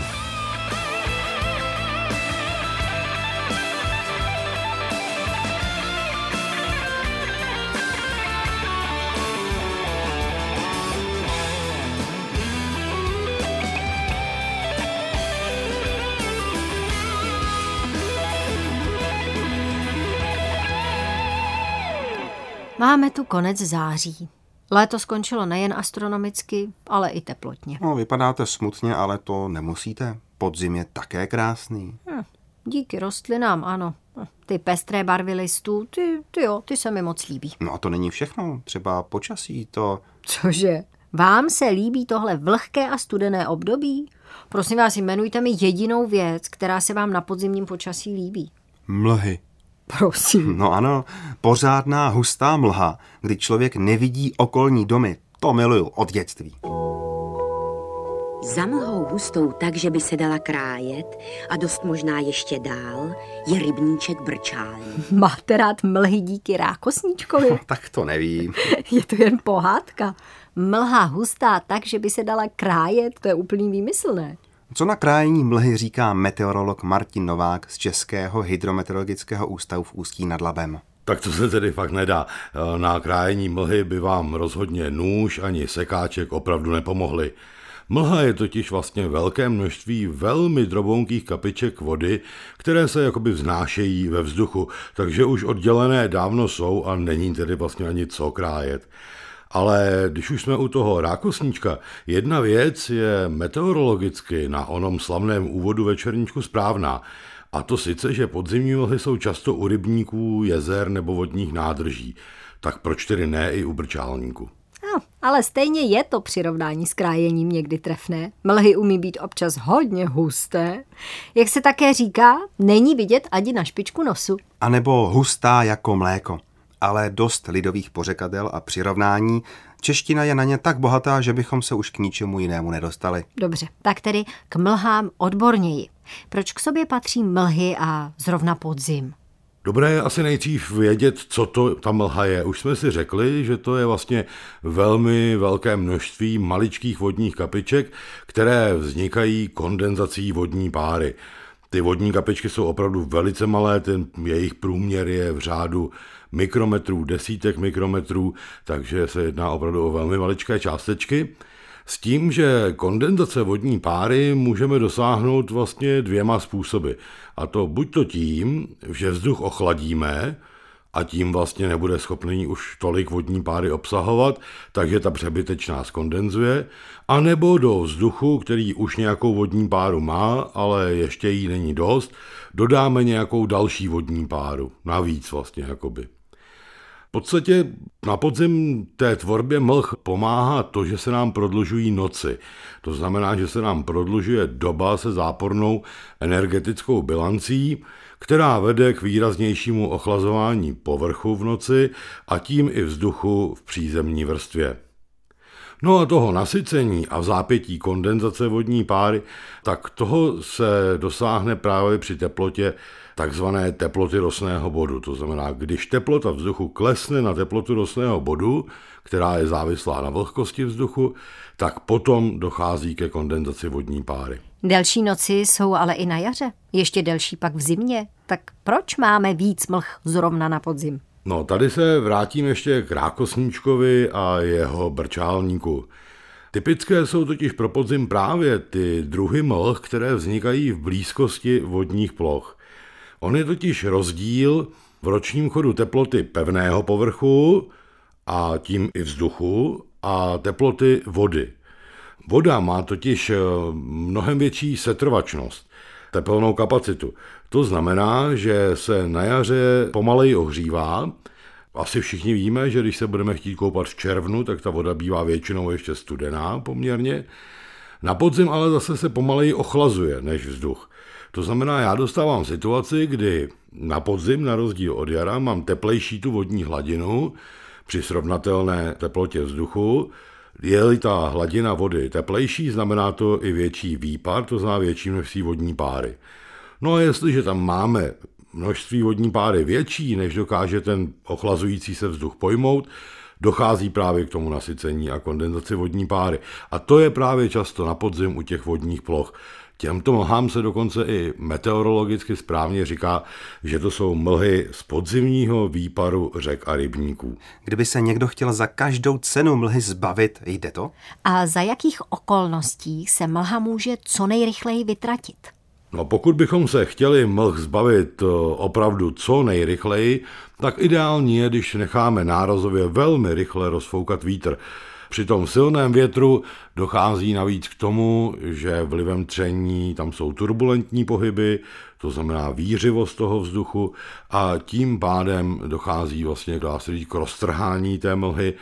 Máme tu konec září. Léto skončilo nejen astronomicky, ale i teplotně. No, vypadáte smutně, ale to nemusíte. Podzim je také krásný. Díky rostlinám, ano. Ty pestré barvy listů, ty se mi moc líbí. No a to není všechno. Třeba počasí to... Cože? Vám se líbí tohle vlhké a studené období? Prosím vás, jmenujte mi jedinou věc, která se vám na podzimním počasí líbí. Mlhy. Prosím. No ano, pořádná hustá mlha, kdy člověk nevidí okolní domy. To miluju od dětství. Za mlhou hustou tak, že by se dala krájet a dost možná ještě dál, je rybníček brčální. Máte rád mlhy díky rákosníčkovi? No, tak to nevím. Je to jen pohádka. Mlha hustá tak, že by se dala krájet, to je úplný výmysl, ne? Co na krájení mlhy říká meteorolog Martin Novák z Českého hydrometeorologického ústavu v Ústí nad Labem? Tak to se tedy fakt nedá. Na krájení mlhy by vám rozhodně nůž ani sekáček opravdu nepomohly. Mlha je totiž vlastně velké množství velmi drobounkých kapiček vody, které se jakoby vznášejí ve vzduchu, takže už oddělené dávno jsou a není tedy vlastně ani co krájet. Ale když už jsme u toho rákosníčka, jedna věc je meteorologicky na onom slavném úvodu večerníčku správná. A to sice, že podzimní mlhy jsou často u rybníků, jezer nebo vodních nádrží. Tak proč tedy ne i u brčálníku? Ale stejně je to přirovnání s krájením někdy trefné. Mlhy umí být občas hodně husté. Jak se také říká, není vidět ani na špičku nosu. A nebo hustá jako mléko. Ale dost lidových pořekadel a přirovnání. Čeština je na ně tak bohatá, že bychom se už k ničemu jinému nedostali. Dobře, tak tedy k mlhám odborněji. Proč k sobě patří mlhy a zrovna podzim? Dobré je asi nejdřív vědět, co to ta mlha je. Už jsme si řekli, že to je vlastně velmi velké množství maličkých vodních kapiček, které vznikají kondenzací vodní páry. Ty vodní kapičky jsou opravdu velice malé, ten jejich průměr je v řádu mikrometrů, desítek mikrometrů, takže se jedná opravdu o velmi maličké částečky. S tím, že kondenzace vodní páry můžeme dosáhnout vlastně dvěma způsoby. A to buď to tím, že vzduch ochladíme a tím vlastně nebude schopný už tolik vodní páry obsahovat, takže ta přebytečná skondenzuje, anebo do vzduchu, který už nějakou vodní páru má, ale ještě jí není dost, dodáme nějakou další vodní páru, navíc vlastně jakoby. V podstatě na podzim té tvorbě mlh pomáhá to, že se nám prodlužují noci. To znamená, že se nám prodlužuje doba se zápornou energetickou bilancí, která vede k výraznějšímu ochlazování povrchu v noci a tím i vzduchu v přízemní vrstvě. No a toho nasycení a vzápětí kondenzace vodní páry, tak toho se dosáhne právě při teplotě takzvané teploty rosného bodu. To znamená, když teplota vzduchu klesne na teplotu rosného bodu, která je závislá na vlhkosti vzduchu, tak potom dochází ke kondenzaci vodní páry. Delší noci jsou ale i na jaře, ještě delší pak v zimě. Tak proč máme víc mlh zrovna na podzim? No, tady se vrátím ještě k rákosníčkovi a jeho brčálníku. Typické jsou totiž pro podzim právě ty druhy mlh, které vznikají v blízkosti vodních ploch. On je totiž rozdíl v ročním chodu teploty pevného povrchu a tím i vzduchu a teploty vody. Voda má totiž mnohem větší setrvačnost, tepelnou kapacitu. To znamená, že se na jaře pomaleji ohřívá. Asi všichni víme, že když se budeme chtít koupat v červnu, tak ta voda bývá většinou ještě studená poměrně. Na podzim ale zase se pomaleji ochlazuje než vzduch. To znamená, já dostávám situaci, kdy na podzim, na rozdíl od jara, mám teplejší tu vodní hladinu při srovnatelné teplotě vzduchu. Je-li ta hladina vody teplejší, znamená to i větší výpar, to znamená větší množství vodní páry. No a jestliže tam máme množství vodní páry větší, než dokáže ten ochlazující se vzduch pojmout, dochází právě k tomu nasycení a kondenzaci vodní páry. A to je právě často na podzim u těch vodních ploch. Těmto mlhám se dokonce i meteorologicky správně říká, že to jsou mlhy z podzimního výparu řek a rybníků. Kdyby se někdo chtěl za každou cenu mlhy zbavit, jde to? A za jakých okolností se mlha může co nejrychleji vytratit? No pokud bychom se chtěli mlh zbavit opravdu co nejrychleji, tak ideální je, když necháme nárazově velmi rychle rozfoukat vítr. Při tom silném větru dochází navíc k tomu, že vlivem tření tam jsou turbulentní pohyby, to znamená výřivost toho vzduchu a tím pádem dochází vlastně, dá se říct, k roztrhání té mlhy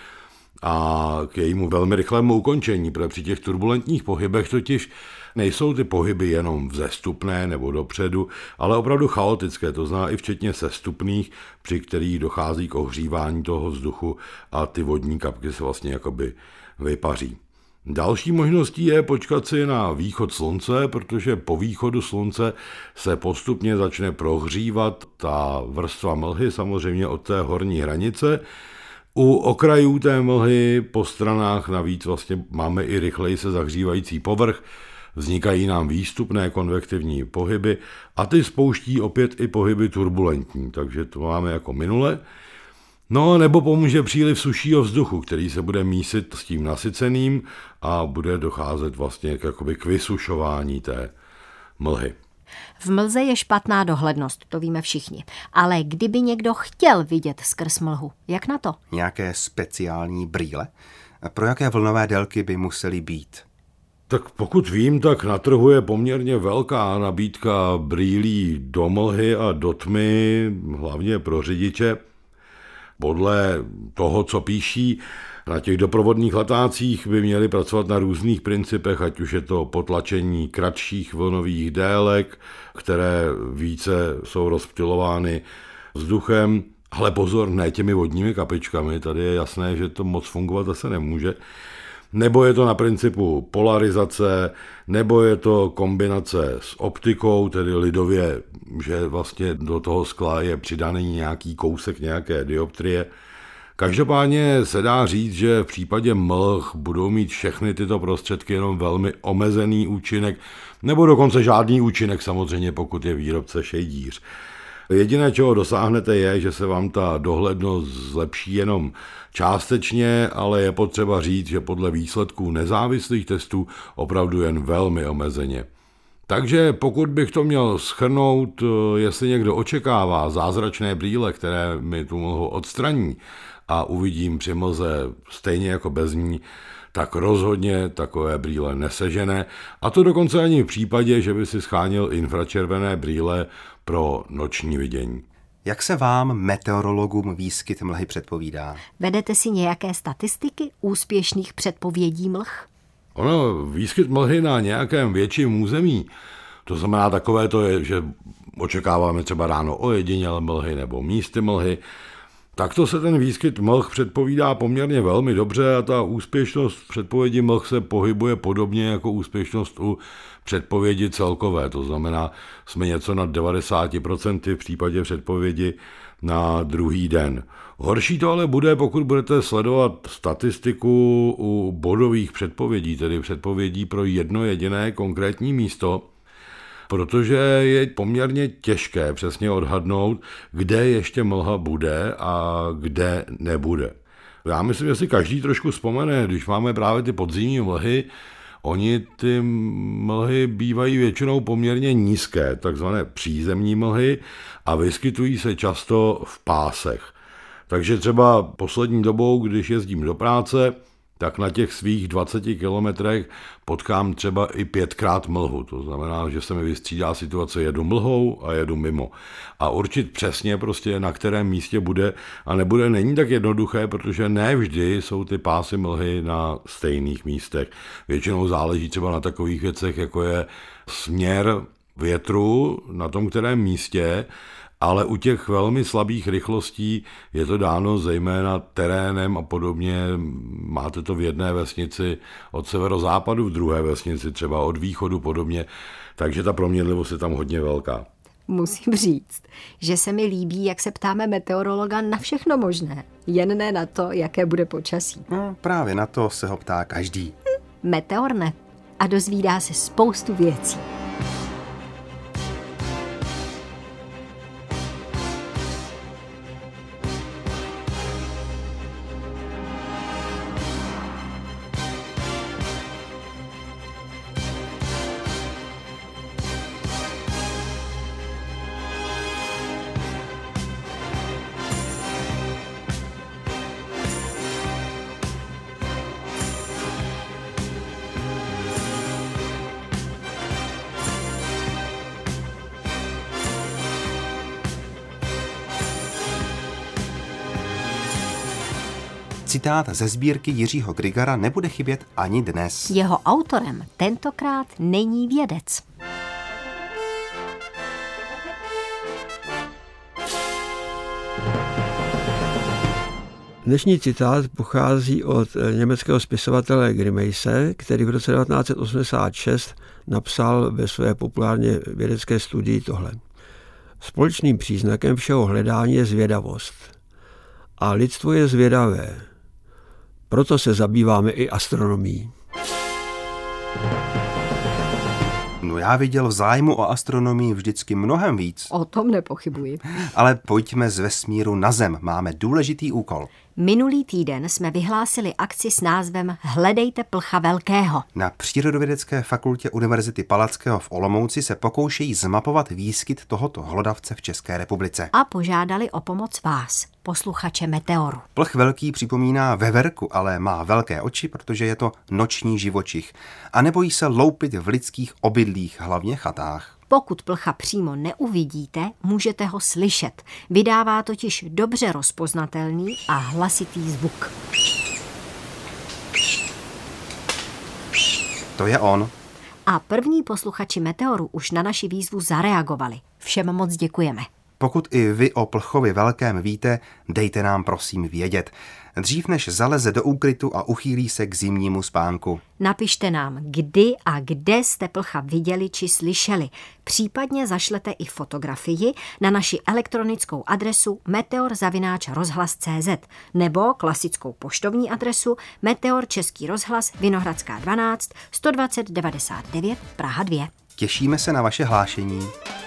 a k jejímu velmi rychlému ukončení, protože při těch turbulentních pohybech totiž nejsou ty pohyby jenom vzestupné nebo dopředu, ale opravdu chaotické, to znamená i včetně sestupných, při kterých dochází k ohřívání toho vzduchu a ty vodní kapky se vlastně jakoby vypaří. Další možností je počkat si na východ slunce, protože po východu slunce se postupně začne prohřívat ta vrstva mlhy, samozřejmě od té horní hranice. U okrajů té mlhy po stranách navíc vlastně máme i rychleji se zahřívající povrch, vznikají nám výstupné konvektivní pohyby a ty spouští opět i pohyby turbulentní, takže to máme jako minule. No nebo pomůže příliv sušího vzduchu, který se bude mísit s tím nasyceným a bude docházet vlastně k vysušování té mlhy. V mlze je špatná dohlednost, to víme všichni. Ale kdyby někdo chtěl vidět skrz mlhu, jak na to? Nějaké speciální brýle? A pro jaké vlnové délky by musely být? Tak pokud vím, tak na trhu je poměrně velká nabídka brýlí do mlhy a do tmy, hlavně pro řidiče. Podle toho, co píší, na těch doprovodných letácích by měli pracovat na různých principech, ať už je to potlačení kratších vlnových délek, které více jsou rozptylovány vzduchem. Ale pozor, ne těmi vodními kapičkami, tady je jasné, že to moc fungovat zase nemůže. Nebo je to na principu polarizace, nebo je to kombinace s optikou, tedy lidově, že vlastně do toho skla je přidaný nějaký kousek nějaké dioptrie. Každopádně se dá říct, že v případě mlh budou mít všechny tyto prostředky jenom velmi omezený účinek, nebo dokonce žádný účinek samozřejmě, pokud je výrobce šejdíř. Jediné, čeho dosáhnete, je, že se vám ta dohlednost zlepší jenom částečně, ale je potřeba říct, že podle výsledků nezávislých testů opravdu jen velmi omezeně. Takže pokud bych to měl shrnout, jestli někdo očekává zázračné brýle, které mi tu mlhu odstraní a uvidím při mlze stejně jako bez ní, tak rozhodně takové brýle nesežené, a to dokonce ani v případě, že by si scháněl infračervené brýle pro noční vidění. Jak se vám, meteorologům, výskyt mlhy předpovídá? Vedete si nějaké statistiky úspěšných předpovědí mlh? Ono, výskyt mlhy na nějakém větším území, to znamená takové to je, že očekáváme třeba ráno ojedinělé mlhy nebo místy mlhy, takto se ten výskyt mlh předpovídá poměrně velmi dobře a ta úspěšnost v předpovědi mlh se pohybuje podobně jako úspěšnost u předpovědi celkové. To znamená, jsme něco nad 90% v případě předpovědi na druhý den. Horší to ale bude, pokud budete sledovat statistiku u bodových předpovědí, tedy předpovědí pro jedno jediné konkrétní místo, protože je poměrně těžké přesně odhadnout, kde ještě mlha bude a kde nebude. Já myslím, že si každý trošku vzpomene, když máme právě ty podzimní mlhy, oni ty mlhy bývají většinou poměrně nízké, takzvané přízemní mlhy, a vyskytují se často v pásech. Takže třeba poslední dobou, když jezdím do práce, tak na těch svých 20 kilometrech potkám třeba i 5krát mlhu. To znamená, že se mi vystřídá situace, jedu mlhou a jedu mimo. A určit přesně prostě na kterém místě bude a nebude, není tak jednoduché, protože ne vždy jsou ty pásy mlhy na stejných místech. Většinou záleží třeba na takových věcech, jako je směr větru na tom kterém místě, ale u těch velmi slabých rychlostí je to dáno zejména terénem a podobně. Máte to v jedné vesnici od severozápadu, v druhé vesnici třeba od východu podobně, takže ta proměnlivost je tam hodně velká. Musím říct, že se mi líbí, jak se ptáme meteorologa na všechno možné, jen ne na to, jaké bude počasí. No, právě na to se ho ptá každý. Meteor ne. A dozvídá se spoustu věcí. Citát ze sbírky Jiřího Grigara nebude chybět ani dnes. Jeho autorem tentokrát není vědec. Dnešní citát pochází od německého spisovatele Grimmeise, který v roce 1986 napsal ve své populárně vědecké studii tohle. Společným příznakem všeho hledání je zvědavost. A lidstvo je zvědavé. Proto se zabýváme i astronomií. No já viděl v zájmu o astronomii vždycky mnohem víc. O tom nepochybuji. Ale pojďme z vesmíru na Zem. Máme důležitý úkol. Minulý týden jsme vyhlásili akci s názvem Hledejte Plcha Velkého. Na Přírodovědecké fakultě Univerzity Palackého v Olomouci se pokoušejí zmapovat výskyt tohoto hlodavce v České republice. A požádali o pomoc vás, posluchače Meteoru. Plch velký připomíná veverku, ale má velké oči, protože je to noční živočich. A nebojí se loupit v lidských obydlích, hlavně chatách. Pokud plcha přímo neuvidíte, můžete ho slyšet. Vydává totiž dobře rozpoznatelný a hlasitý zvuk. To je on. A první posluchači Meteoru už na naši výzvu zareagovali. Všem moc děkujeme. Pokud i vy o plchovi velkém víte, dejte nám prosím vědět. Dřív než zaleze do úkrytu a uchýlí se k zimnímu spánku. Napište nám, kdy a kde jste plcha viděli či slyšeli. Případně zašlete i fotografii na naši elektronickou adresu meteor@rozhlas.cz nebo klasickou poštovní adresu Meteor Český rozhlas Vinohradská 12 120 99 Praha 2. Těšíme se na vaše hlášení.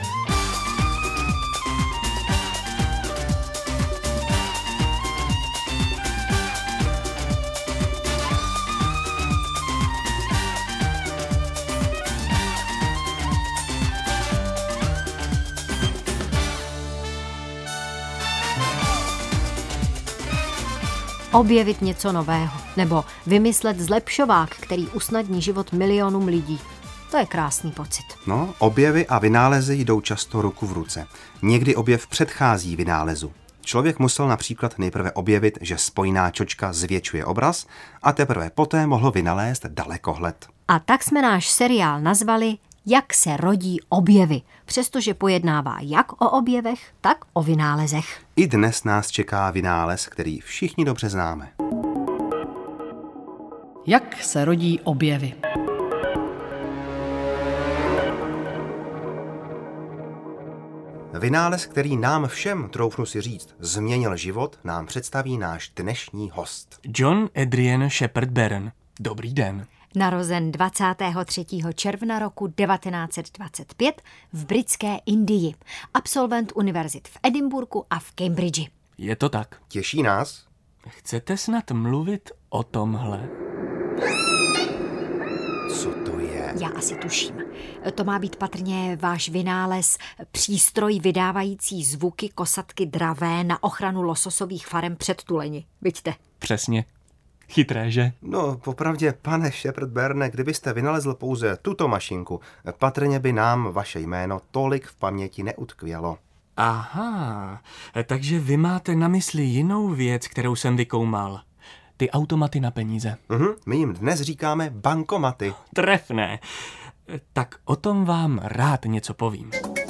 Objevit něco nového, nebo vymyslet zlepšovák, který usnadní život milionům lidí. To je krásný pocit. No, objevy a vynálezy jdou často ruku v ruce. Někdy objev předchází vynálezu. Člověk musel například nejprve objevit, že spojná čočka zvětšuje obraz a teprve poté mohl vynalézt dalekohled. A tak jsme náš seriál nazvali Jak se rodí objevy, přestože pojednává jak o objevech, tak o vynálezech. I dnes nás čeká vynález, který všichni dobře známe. Jak se rodí objevy? Vynález, který nám všem, troufnu si říct, změnil život, nám představí náš dnešní host. John Adrian Shepard Barron. Dobrý den. Narozen 23. června roku 1925 v britské Indii. Absolvent univerzit v Edinburghu a v Cambridge. Je to tak. Těší nás? Chcete snad mluvit o tomhle? Co to je? Já asi tuším. To má být patrně váš vynález, přístroj vydávající zvuky kosatky dravé na ochranu lososových farem před tuleni. Vidíte? Přesně. Chytré, že? No, popravdě, pane Shepard Barrone, kdybyste vynalezl pouze tuto mašinku, patrně by nám vaše jméno tolik v paměti neutkvělo. Aha, takže vy máte na mysli jinou věc, kterou jsem vykoumal. Ty automaty na peníze. My jim dnes říkáme bankomaty. Trefné. Tak o tom vám rád něco povím.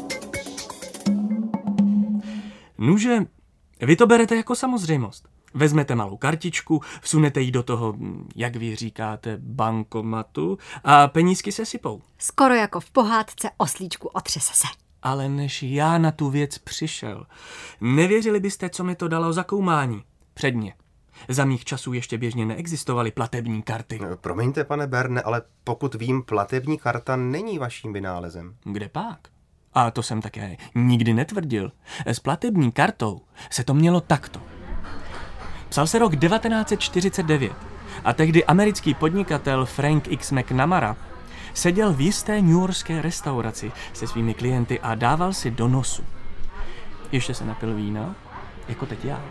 Nuže, vy to berete jako samozřejmost. Vezmete malou kartičku, vsunete ji do toho, jak vy říkáte, bankomatu a penízky se sypou. Skoro jako v pohádce Oslíčku otřese se. Ale než já na tu věc přišel, nevěřili byste, co mi to dalo za koumání. Předně. Za mých časů ještě běžně neexistovaly platební karty. Promiňte, pane Berne, ale pokud vím, platební karta není vaším vynálezem. Kde pak? A to jsem také nikdy netvrdil. S platební kartou se to mělo takto. Psal se rok 1949 a tehdy americký podnikatel Frank X. McNamara seděl v jisté newyorské restauraci se svými klienty a dával si do nosu. Ještě se napil vína, jako teď já.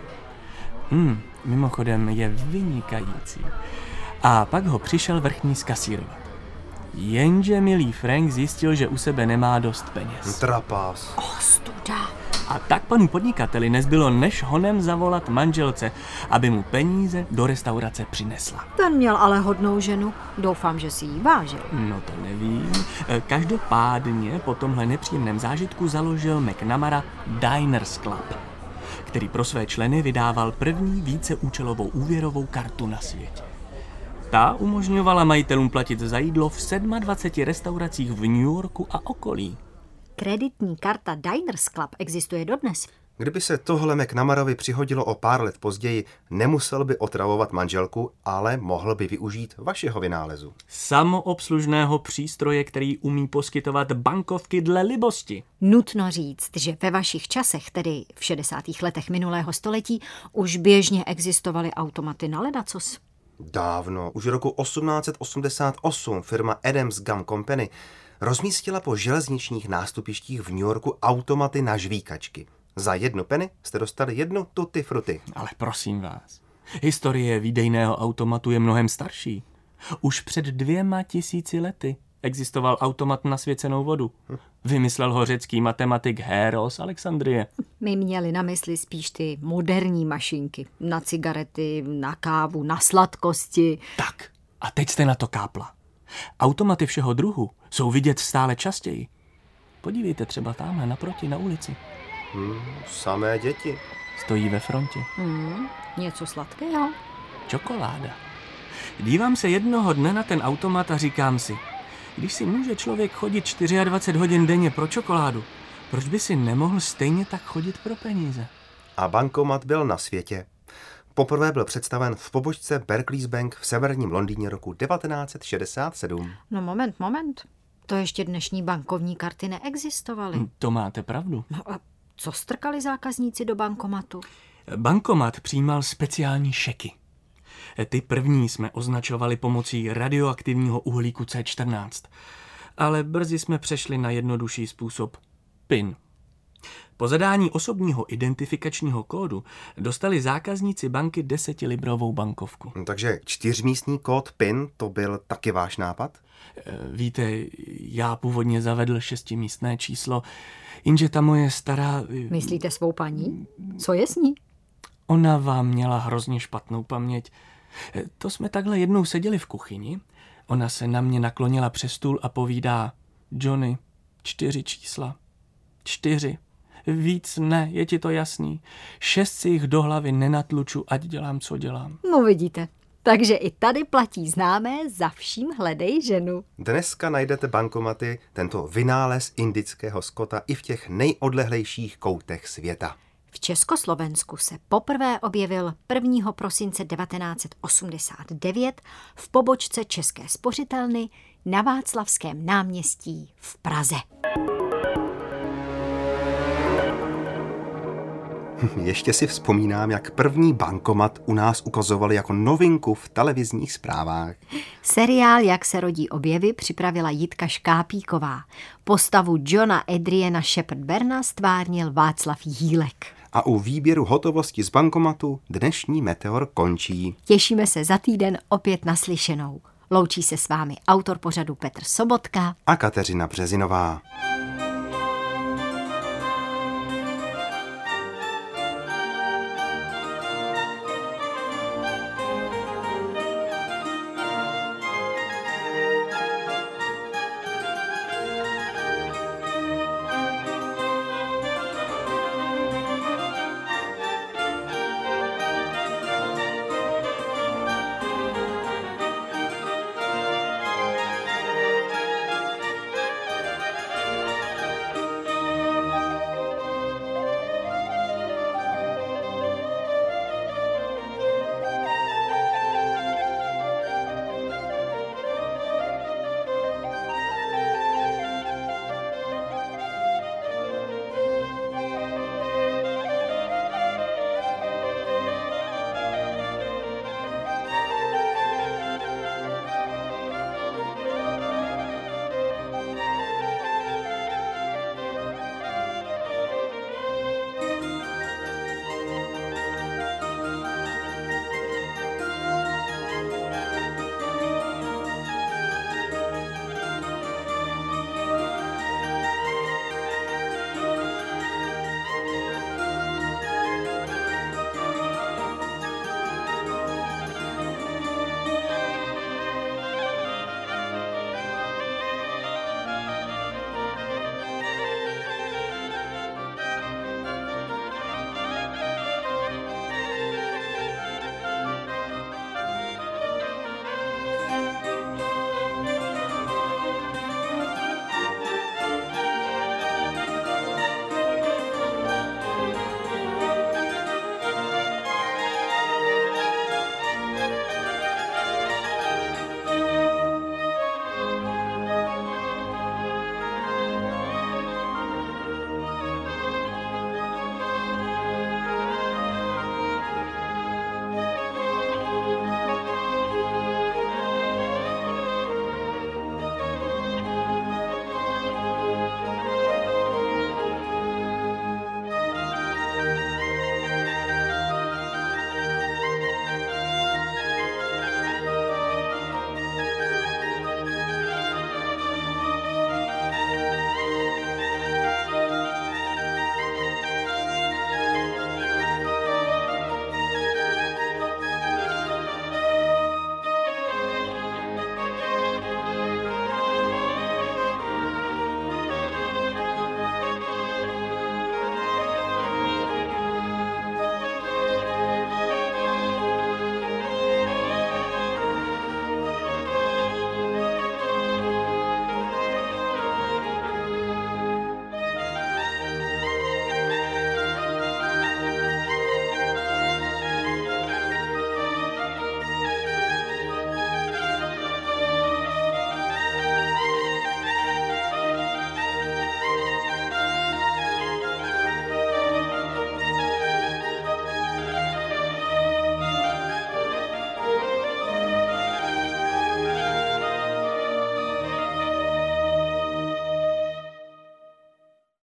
Mimochodem je vynikající. A pak ho přišel vrchní zkasírovat. Jenže milý Frank zjistil, že u sebe nemá dost peněz. Trapas. Ostuda. A tak panu podnikateli nezbylo než honem zavolat manželce, aby mu peníze do restaurace přinesla. Ten měl ale hodnou ženu. Doufám, že si jí vážil. No to nevím. Každopádně po tomhle nepříjemném zážitku založil McNamara Diners Club, který pro své členy vydával první víceúčelovou úvěrovou kartu na světě. Ta umožňovala majitelům platit za jídlo v 27 restauracích v New Yorku a okolí. Kreditní karta Diners Club existuje dodnes. Kdyby se tohle McNamarovi přihodilo o pár let později, nemusel by otravovat manželku, ale mohl by využít vašeho vynálezu. Samoobslužného přístroje, který umí poskytovat bankovky dle libosti. Nutno říct, že ve vašich časech, tedy v 60. letech minulého století, už běžně existovaly automaty na ledacos. Dávno, už roku 1888 firma Adams Gum Company rozmístila po železničních nástupištích v New Yorku automaty na žvíkačky. Za 1 penny jste dostali 1 tutti frutti. Ale prosím vás, historie výdejného automatu je mnohem starší. Už před 2000 lety existoval automat na svěcenou vodu. Vymyslel ho řecký matematik Héro z Alexandrie. My měli na mysli spíš ty moderní mašinky. Na cigarety, na kávu, na sladkosti. Tak, a teď jste na to kápla. Automaty všeho druhu jsou vidět stále častěji. Podívejte třeba tamhle naproti na ulici. Samé děti. Stojí ve frontě. Něco sladkého? Čokoláda. Dívám se jednoho dne na ten automat a říkám si, když si může člověk chodit 24 hodin denně pro čokoládu, proč by si nemohl stejně tak chodit pro peníze? A bankomat byl na světě. Poprvé byl představen v pobočce Barclays Bank v severním Londýně roku 1967. No moment. To ještě dnešní bankovní karty neexistovaly. To máte pravdu. No a co strkali zákazníci do bankomatu? Bankomat přijímal speciální šeky. Ty první jsme označovali pomocí radioaktivního uhlíku C14, ale brzy jsme přešli na jednodušší způsob PIN. Po zadání osobního identifikačního kódu dostali zákazníci banky 10librovou bankovku. Takže 4místní kód PIN, to byl taky váš nápad? Víte, já původně zavedl 6místné číslo, jenže ta moje stará... Myslíte svou paní? Co je s ní? Ona vám měla hrozně špatnou paměť. To jsme takhle jednou seděli v kuchyni, ona se na mě naklonila přes stůl a povídá: Johnny, 4 čísla. 4. Víc ne, je ti to jasný. 6 si jich do hlavy nenatluču, ať dělám, co dělám. No vidíte, takže i tady platí známé za vším hledej ženu. Dneska najdete bankomaty, tento vynález indického skota i v těch nejodlehlejších koutech světa. V Československu se poprvé objevil 1. prosince 1989 v pobočce České spořitelny na Václavském náměstí v Praze. Ještě si vzpomínám, jak první bankomat u nás ukazovali jako novinku v televizních zprávách. Seriál Jak se rodí objevy připravila Jitka Škápíková. Postavu Johna Adriana Shepard-Burna stvárnil Václav Jílek. A u výběru hotovosti z bankomatu dnešní Meteor končí. Těšíme se za týden opět naslyšenou. Loučí se s vámi autor pořadu Petr Sobotka a Kateřina Březinová.